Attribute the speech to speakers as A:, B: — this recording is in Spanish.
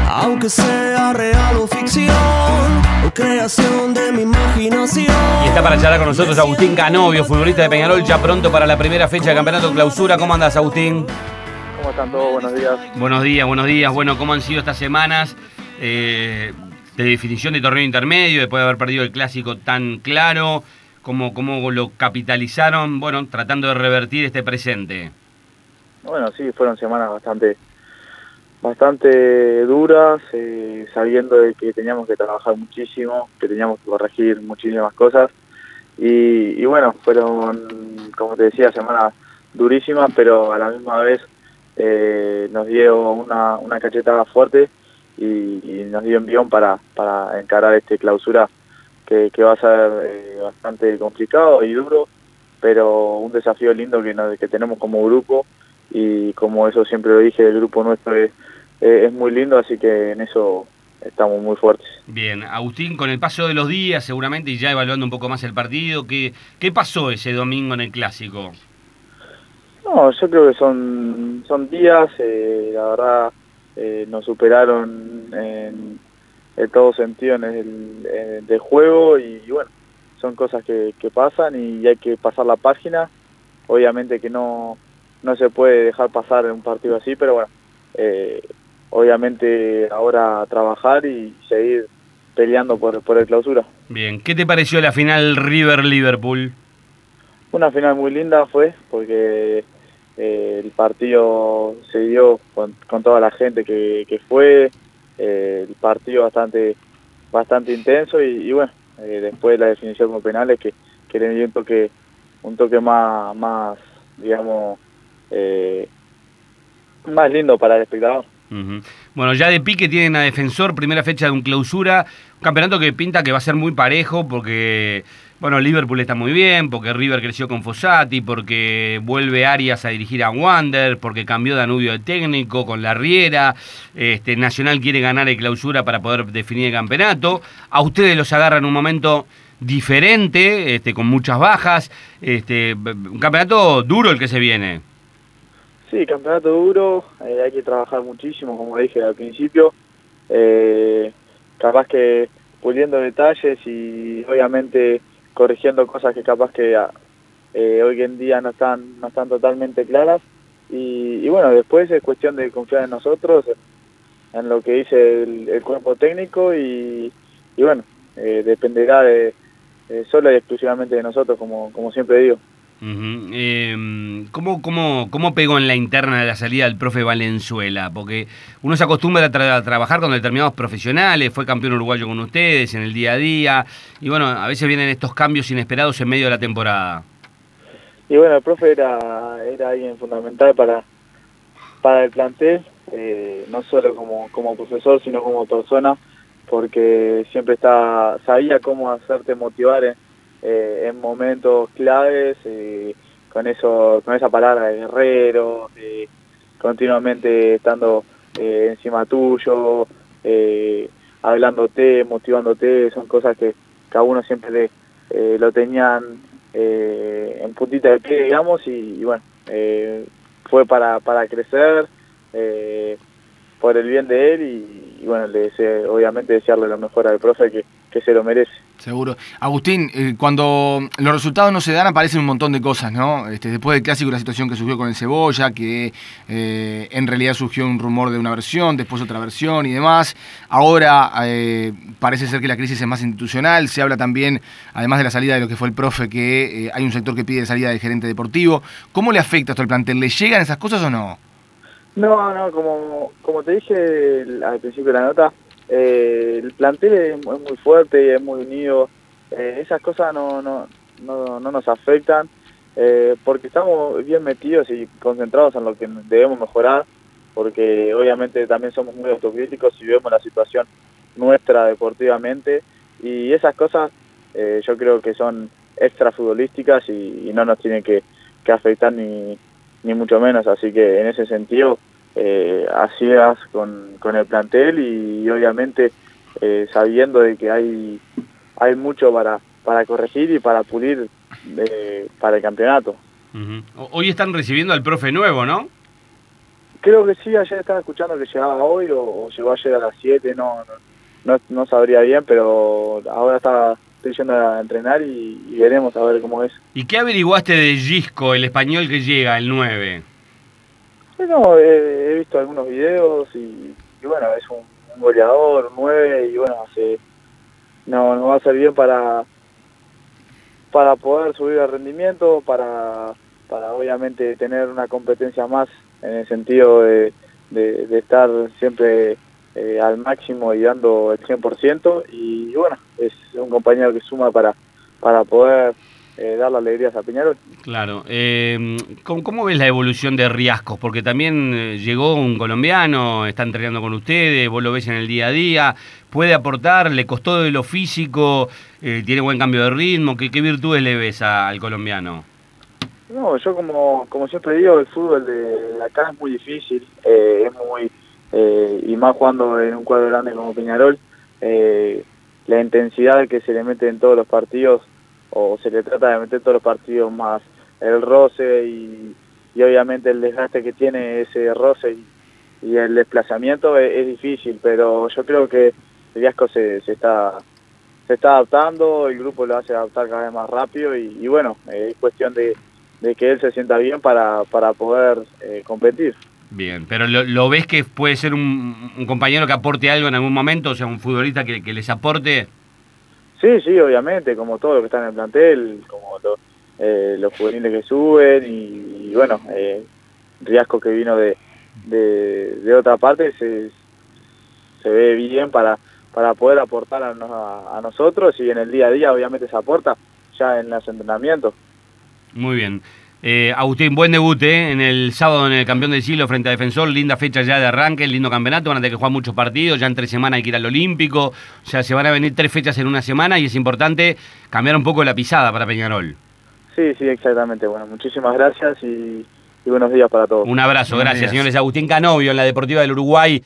A: aunque sea real o ficción, o creación de mi imaginación.
B: Y está para charlar con nosotros Agustín Canovio, futbolista de Peñarol, ya pronto para la primera fecha de Campeonato Clausura. ¿Cómo andás, Agustín?
C: ¿Cómo están todos? Buenos días.
B: Buenos días, buenos días. Bueno, ¿cómo han sido estas semanas de definición de torneo intermedio, después de haber perdido el clásico tan claro? ¿Cómo lo capitalizaron? Bueno, tratando de revertir este presente.
C: Bueno, sí, fueron semanas bastante duras, sabiendo de que teníamos que trabajar muchísimo, que teníamos que corregir muchísimas cosas. Y bueno, fueron, como te decía, semanas durísimas, pero a la misma vez nos dio una cachetada fuerte y nos dio envión para encarar este clausura que va a ser bastante complicado y duro, pero un desafío lindo que tenemos como grupo, y como eso siempre lo dije, el grupo nuestro es muy lindo, así que en eso estamos muy fuertes.
B: Bien, Agustín, con el paso de los días seguramente, y ya evaluando un poco más el partido, ¿qué pasó ese domingo en el Clásico?
C: No, yo creo que son días, la verdad nos superaron en todo sentido en el juego, y bueno, son cosas que pasan y hay que pasar la página. Obviamente que no se puede dejar pasar en un partido así, pero bueno, obviamente ahora trabajar y seguir peleando por el clausura.
B: Bien, ¿qué te pareció la final River-Liverpool?
C: Una final muy linda fue, porque el partido se dio con toda la gente que fue, el partido bastante intenso y bueno, después la definición con penales que le dio un toque más digamos, más lindo para el espectador.
B: Uh-huh. Bueno, ya de pique tienen a Defensor, primera fecha de un Clausura, un campeonato que pinta que va a ser muy parejo porque, bueno, Liverpool está muy bien, porque River creció con Fossati, porque vuelve Arias a dirigir a Wander, porque cambió Danubio de técnico con la Riera, Nacional quiere ganar el Clausura para poder definir el campeonato, a ustedes los agarra en un momento diferente, con muchas bajas, un campeonato duro el que se viene.
C: Sí, campeonato duro, hay que trabajar muchísimo, como dije al principio, capaz que puliendo detalles y obviamente corrigiendo cosas que capaz que hoy en día no están totalmente claras, y bueno, después es cuestión de confiar en nosotros, en lo que dice el cuerpo técnico, y bueno, dependerá solo y exclusivamente de nosotros, como siempre digo.
B: Uh-huh. ¿Cómo pegó en la interna de la salida del profe Valenzuela? Porque uno se acostumbra a trabajar con determinados profesionales, fue campeón uruguayo con ustedes en el día a día, y bueno, a veces vienen estos cambios inesperados en medio de la temporada.
C: Y bueno, el profe era alguien fundamental para el plantel, no solo como profesor, sino como persona, porque siempre sabía cómo hacerte motivar en momentos claves, con esa palabra de guerrero, continuamente estando encima tuyo, hablándote, motivándote. Son cosas que cada uno siempre lo tenían en puntita de pie, digamos, y bueno, fue para crecer, por el bien de él, y bueno, obviamente desearle lo mejor al profe, que se lo merece.
D: Seguro. Agustín, cuando los resultados no se dan aparecen un montón de cosas, ¿no? Después del Clásico, la situación que surgió con el Cebolla, que en realidad surgió un rumor de una versión, después otra versión y demás. Ahora parece ser que la crisis es más institucional. Se habla también, además de la salida de lo que fue el profe, que hay un sector que pide la salida del gerente deportivo. ¿Cómo le afecta esto al plantel? ¿Le llegan esas cosas o no?
C: No, como te dije al principio de la nota, el plantel es muy fuerte y es muy unido. Esas cosas no nos afectan, porque estamos bien metidos y concentrados en lo que debemos mejorar, porque obviamente también somos muy autocríticos y vemos la situación nuestra deportivamente, y esas cosas yo creo que son extra futbolísticas y no nos tienen que afectar ni mucho menos, así que en ese sentido así es con el plantel, y obviamente sabiendo de que hay mucho para corregir y para pulir para el campeonato.
B: Uh-huh. Hoy están recibiendo al profe nuevo, ¿no?
C: Creo que sí, ayer estaba escuchando que llegaba hoy o llegó ayer a las 7, no sabría bien, pero ahora estoy yendo a entrenar y veremos a ver cómo es.
B: ¿Y qué averiguaste de Gisco, el español que llega, el 9?
C: Bueno, he visto algunos videos y bueno, es un goleador, un 9 y bueno, nos va a ser bien para poder subir el rendimiento, para obviamente tener una competencia más en el sentido de estar siempre al máximo y dando el 100%, y bueno, es un compañero que suma para poder darle alegrías a Peñarol.
B: Claro. ¿Cómo ves la evolución de Riascos? Porque también llegó un colombiano, está entrenando con ustedes, vos lo ves en el día a día, puede aportar, le costó de lo físico, tiene buen cambio de ritmo, ¿qué virtudes le ves al colombiano?
C: No, yo como siempre digo, el fútbol de acá es muy difícil, es muy y más jugando en un cuadro grande como Peñarol, la intensidad que se le mete en todos los partidos, o se le trata de meter en todos los partidos, más el roce y obviamente el desgaste que tiene ese roce y el desplazamiento es difícil, pero yo creo que el Riascos se está adaptando, el grupo lo hace adaptar cada vez más rápido y bueno, es cuestión de que él se sienta bien para poder competir.
B: Bien, pero ¿lo ves que puede ser un compañero que aporte algo en algún momento? O sea, un futbolista que les aporte.
C: Sí, obviamente, como todo lo que está en el plantel, como los juveniles que suben y bueno, Riasco que vino de otra parte se ve bien para poder aportar a nosotros, y en el día a día obviamente se aporta ya en los entrenamientos.
B: Muy bien. Agustín, buen debut en el sábado en el campeón del siglo frente a Defensor, linda fecha ya de arranque, lindo campeonato, van a tener que jugar muchos partidos, ya en 3 semanas hay que ir al Olímpico, o sea, se van a venir 3 fechas en una semana y es importante cambiar un poco la pisada para Peñarol.
C: Sí, exactamente. Bueno, muchísimas gracias y buenos días para todos.
B: Un abrazo, gracias, señores. Agustín Canovio en la Deportiva del Uruguay.